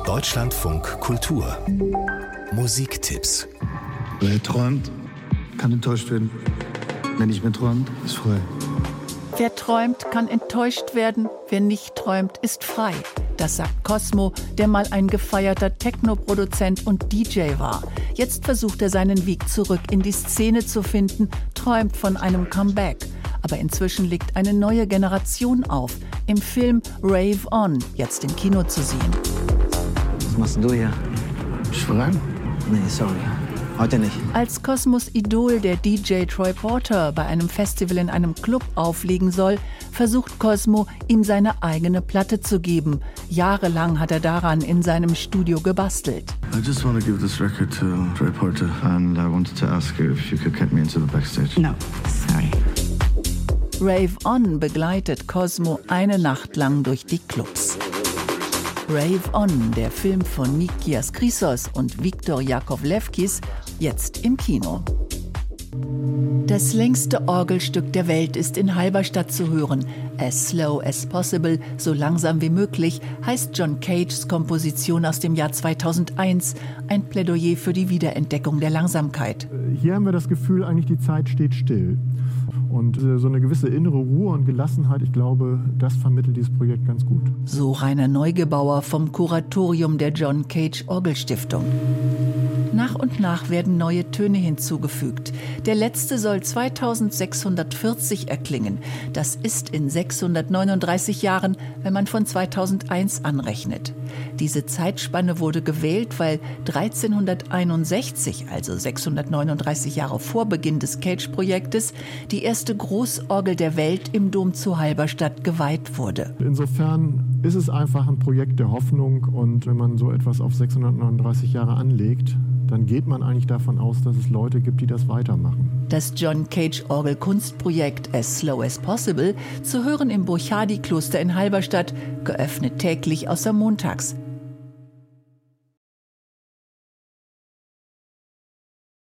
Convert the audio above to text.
Deutschlandfunk Kultur Musiktipps. Wer träumt, kann enttäuscht werden. Wer nicht mehr träumt, ist frei. Wer träumt, kann enttäuscht werden. Wer nicht träumt, ist frei. Das sagt Cosmo, der mal ein gefeierter Techno-Produzent und DJ war. Jetzt versucht er seinen Weg zurück in die Szene zu finden, träumt von einem Comeback. Aber inzwischen legt eine neue Generation auf. Im Film Rave On, jetzt im Kino zu sehen. Was machst du hier? Schreien? Nee, sorry. Heute nicht. Als Cosmos Idol der DJ Troy Porter bei einem Festival in einem Club auflegen soll, versucht Cosmo, ihm seine eigene Platte zu geben. Jahrelang hat er daran in seinem Studio gebastelt. I just want to give this record to Troy Porter and I wanted to ask you if you could get me into the backstage. No, sorry. Rave On begleitet Cosmo eine Nacht lang durch die Clubs. Rave On, der Film von Nikias Chrysos und Viktor Jakovlevkis, jetzt im Kino. Das längste Orgelstück der Welt ist in Halberstadt zu hören. As Slow as Possible, so langsam wie möglich, heißt John Cages Komposition aus dem Jahr 2001. Ein Plädoyer für die Wiederentdeckung der Langsamkeit. Hier haben wir das Gefühl, eigentlich die Zeit steht still. Und so eine gewisse innere Ruhe und Gelassenheit, ich glaube, das vermittelt dieses Projekt ganz gut. So Rainer Neugebauer vom Kuratorium der John Cage Orgelstiftung. Nach und nach werden neue Töne hinzugefügt. Der letzte soll 2640 erklingen. Das ist in 639 Jahren, wenn man von 2001 anrechnet. Diese Zeitspanne wurde gewählt, weil 1361, also 639 Jahre vor Beginn des Cage-Projektes, die erste Großorgel der Welt im Dom zu Halberstadt geweiht wurde. Insofern ist es einfach ein Projekt der Hoffnung und wenn man so etwas auf 639 Jahre anlegt, dann geht man eigentlich davon aus, dass es Leute gibt, die das weitermachen. Das John Cage Orgel-Kunstprojekt As Slow as Possible, zu hören im Burchardikloster in Halberstadt, geöffnet täglich außer montags.